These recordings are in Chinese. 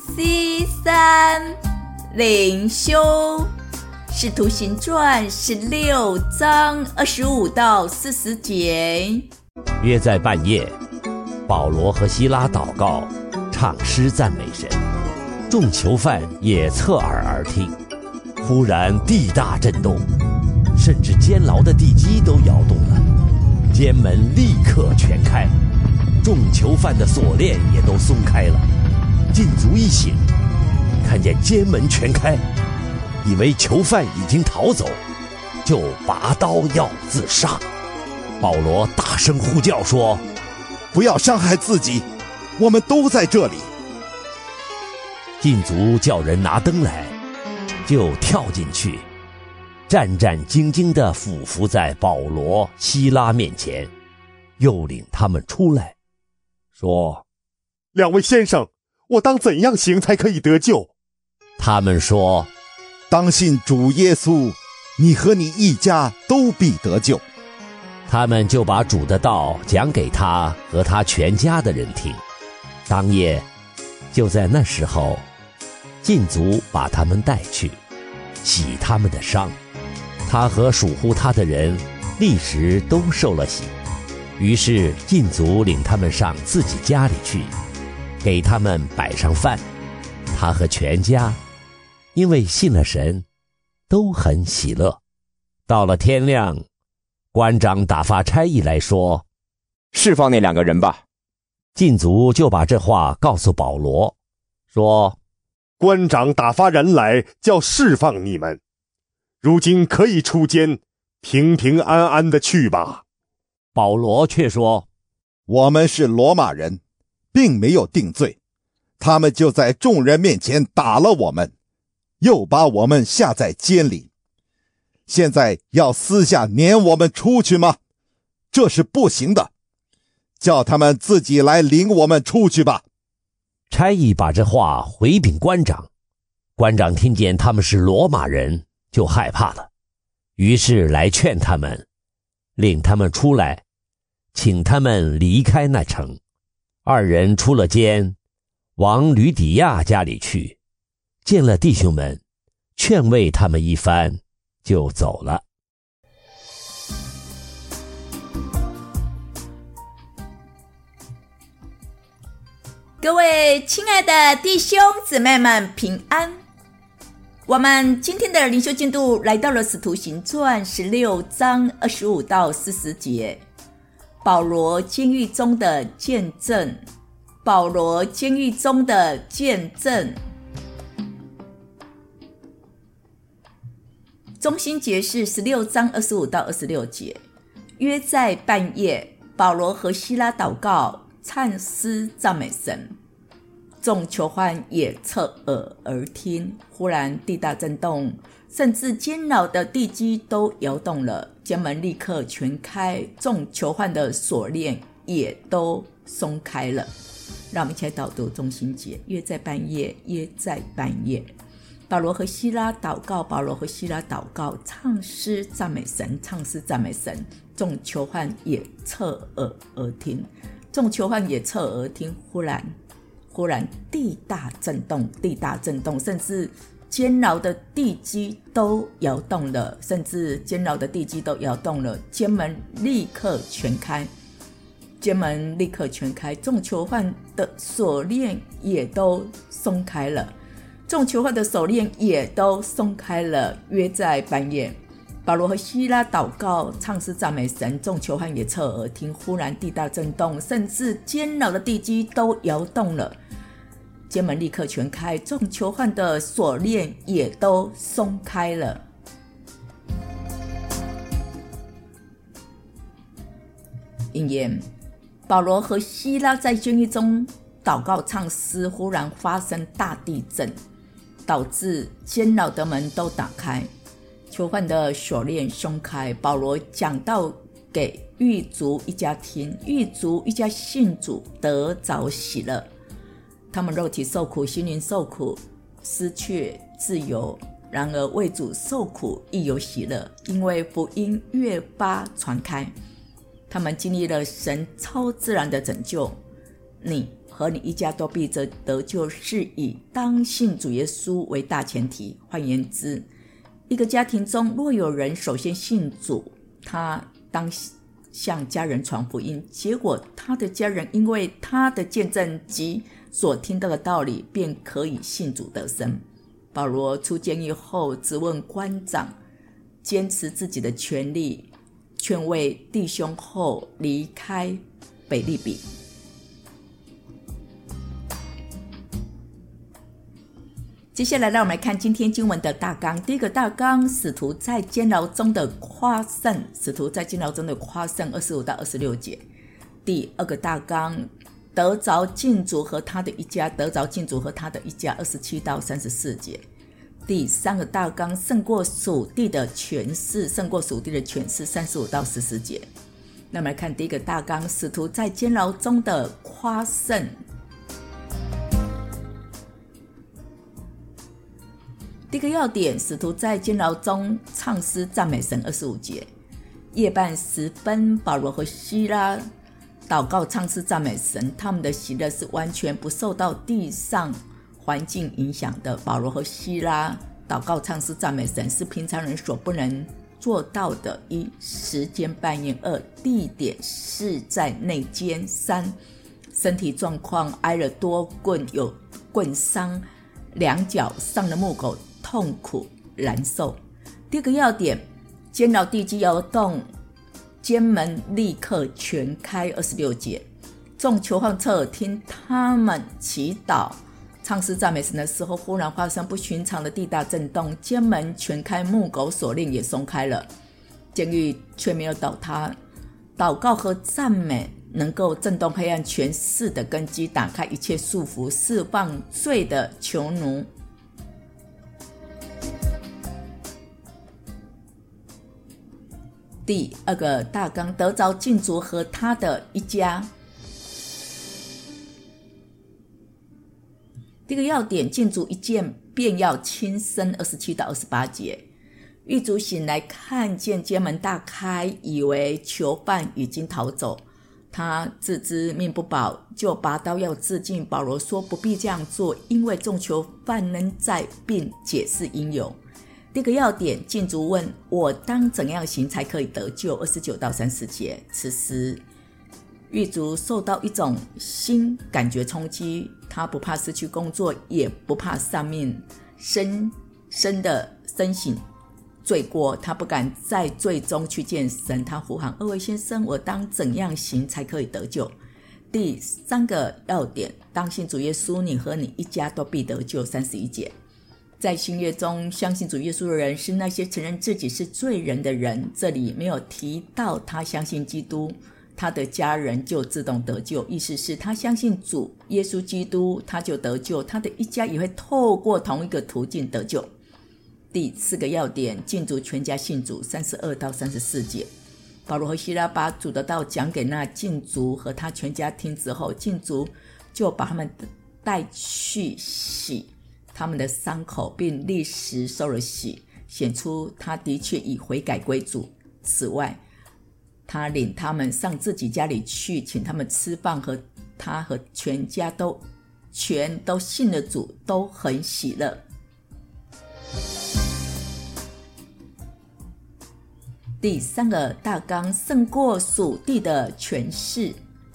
C3灵修使徒行传16章25到40节。 约在半夜，保罗和希拉祷告，唱诗赞美神，众囚犯也侧耳而听。忽然地大震动，甚至监牢的地基都摇动了，监门立刻全开，众囚犯的锁链也都松开了。禁足一醒，看见监门全开，以为囚犯已经逃走，就拔刀要自杀。保罗大声呼叫说： 不要伤害自己，我们都在这里。 禁足叫人拿灯来，就跳进去，战战兢兢地俯伏在保罗、希拉面前，又领他们出来，说： 两位先生，我当怎样行才可以得救？ 他们说： 当信主耶稣，你和你一家都必得救。 他们就把主的道讲给他和他全家的人听。当夜，就在那时候，禁足把他们带去，洗他们的伤。他和属乎他的人立时都受了洗。于是禁足领他们上自己家里去，给他们摆上饭。他和全家因为信了神，都很喜乐。到了天亮，官长打发差役来说： 释放那2个人吧。 禁足就把这话告诉保罗，说： 官长打发人来，叫释放你们，如今可以出监，平平安安的去吧。 保罗却说： 我们是罗马人，并没有定罪，他们就在众人面前打了我们，又把我们下在监里，现在要私下撵我们出去吗？这是不行的，叫他们自己来领我们出去吧。 差役把这话回禀官长，官长听见他们是罗马人，就害怕了，于是来劝他们，领他们出来，请他们离开那城。2人出了监，往吕底亚家里去，见了弟兄们，劝慰他们一番，就走了。 各位亲爱的弟兄姊妹们平安。我们今天的灵修进度来到了使徒行传16章25到40节。保罗监狱中的见证。保罗监狱中的见证。中心节是16章25到26节。约在半夜，保罗和希拉祷告，唱诗赞美神，众囚犯也侧耳而听。忽然地大震动，甚至监牢的地基都摇动了，监门立刻全开，众囚犯的锁链也都松开了。让我们一起来导读中心节。约在半夜，约在半夜，保罗和希拉祷告，保罗和希拉祷告，唱诗赞美神，唱诗赞美神，众囚犯也侧耳而听，众囚犯也侧耳而听。忽然地大震动，地大震动，甚至监牢的地基都摇动了，甚至监牢的地基都摇动了，监门立刻全开，监门立刻全开，众囚犯的锁链也都松开了，众囚犯的锁链也都松开了。约在半夜，保罗和希拉祷告，唱诗赞美神，众囚犯也侧耳听。忽然地大震动，甚至监牢的地基都摇动了，监门立刻全开，众囚犯的锁链也都松开了。引言：保罗和希拉在监狱中祷告唱诗，忽然发生大地震，导致监牢的门都打开，囚犯的锁链松开。保罗讲道给狱卒一家听，狱卒一家信主，得着喜乐。他们肉体受苦，心灵受苦，失去自由，然而为主受苦亦有喜乐，因为福音越发传开。他们经历了神超自然的拯救，你和你一家都必得救，是以当信主耶稣为大前提。换言之，一个家庭中若有人首先信主，他当向家人传福音，结果他的家人因为他的见证及所听到的道理，便可以信主得生。保罗出监狱后质问官长，坚持自己的权利，劝慰弟兄后离开腓立比。接下来让我们来看今天经文的大纲。第一个大纲，使徒在监牢中的夸胜，使徒在监牢中的夸胜25到26节。第二个大纲，得着禁足和他的一家，得着禁足和他的一家27到34节。第三个大纲，胜过属地的权势，胜过属地的权势35到40节。那我们来看第一个大纲，使徒在监牢中的夸胜。第一个要点，使徒在监牢中唱诗赞美神25节。夜半时分，保罗和西拉祷告唱诗赞美神，他们的喜乐是完全不受到地上环境影响的。保罗和西拉祷告唱诗赞美神是平常人所不能做到的。一、时间半夜；二、地点是在内监；三、身体状况挨了多棍，有棍伤，两脚上了木狗，痛苦难受。第二个要点，监牢地基摇动，监门立刻全开26节。众囚犯侧耳听他们祈祷唱诗赞美神的时候，忽然发生不寻常的地大震动，监门全开，木狗锁链也松开了，监狱却没有倒塌。祷告和赞美能够震动黑暗权势的根基，打开一切束缚，释放罪的囚奴。第二个大纲，得着禁足和他的一家。第一个要点，禁足一见便要轻生27到28节。狱卒醒来，看见监门大开，以为囚犯已经逃走，他自知命不保，就拔刀要自尽。保罗说不必这样做，因为众囚犯仍在，并解释因由。第一个要点，禁足问我当怎样行才可以得救29到30节。此时狱卒受到一种新感觉冲击，他不怕失去工作，也不怕丧命，深深的深省罪过，他不敢在罪中去见神。他呼喊，二位先生，我当怎样行才可以得救？第三个要点，当信主耶稣，你和你一家都必得救31节。在新约中，相信主耶稣的人是那些承认自己是罪人的人，这里没有提到他相信基督，他的家人就自动得救，意思是他相信主耶稣基督，他就得救，他的一家也会透过同一个途径得救。第四个要点，禁足全家信主32到34节。保罗和西拉把主的道讲给那禁足和他全家听之后，禁足就把他们带去洗他们的伤口，并立时受了洗，显出他的确已悔改归主。此外，他领他们上自己家里去，请他们吃饭，和他和全家全都信了主，都很喜乐。第三个大纲，胜过属地的权势。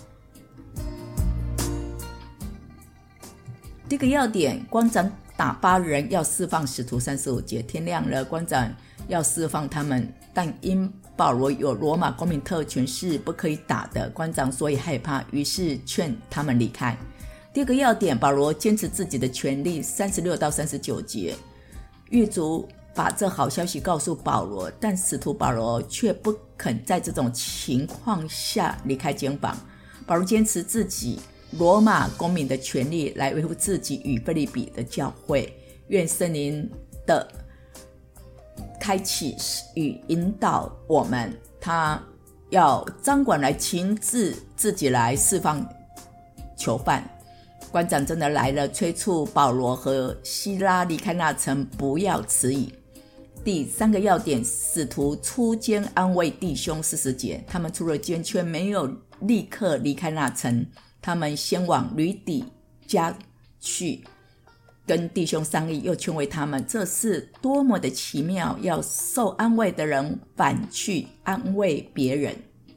第一个要点，官长打发人要释放使徒35节。天亮了，官长要释放他们，但因保罗有罗马公民特权是不可以打的，官长所以害怕，于是劝他们离开。第二个要点，保罗坚持自己的权利36到39节。狱卒把这好消息告诉保罗，但使徒保罗却不肯在这种情况下离开监房。保罗坚持自己罗马公民的权利来维护自己与腓立比的教会。愿圣灵的开启与引导我们，他要掌管来亲自自己来释放囚犯。官长真的来了，催促保罗和西拉离开那城，不要迟疑。第三个要点，使徒出监安慰弟兄40节。他们出了监，却没有立刻离开那城， 他们先往吕底家去，跟弟兄商议，又劝慰他们，这是多么的奇妙，要受安慰的人反去安慰别人。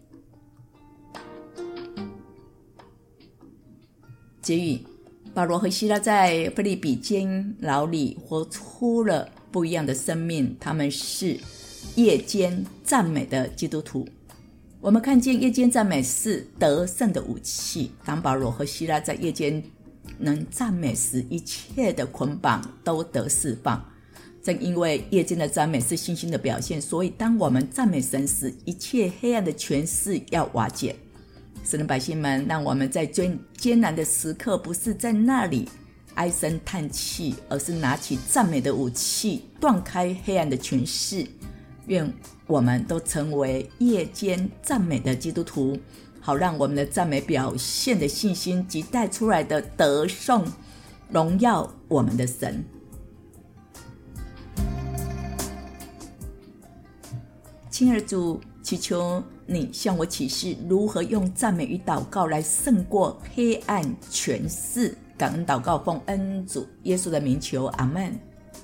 结语，保罗和希拉在腓立比监牢里活出了不一样的生命，他们是夜间赞美的基督徒。我们看见夜间赞美是得胜的武器，当保罗和希拉在夜间能赞美时，一切的捆绑都得释放。正因为夜间的赞美是信心的表现，所以当我们赞美神时，一切黑暗的权势要瓦解。神的百姓们，让我们在最艰难的时刻，不是在那里唉声叹气，而是拿起赞美的武器，断开黑暗的权势。愿我们都成为夜间赞美的基督徒，好让我们的赞美表现的信心及带出来的得胜荣耀我们的神。亲爱的主，祈求你向我启示如何用赞美与祷告来胜过黑暗权势。感恩祷告，奉恩主耶稣的名求，阿们。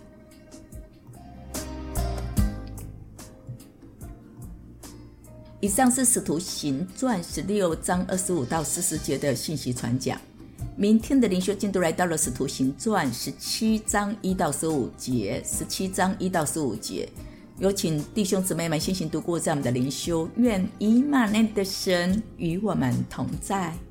以上是使徒行传16章25到40节的信息传讲。明天的灵修进度来到了使徒行传17章1到15节，17章1到15节。有请弟兄姊妹们先行读过这样的灵修，愿以马内的神与我们同在。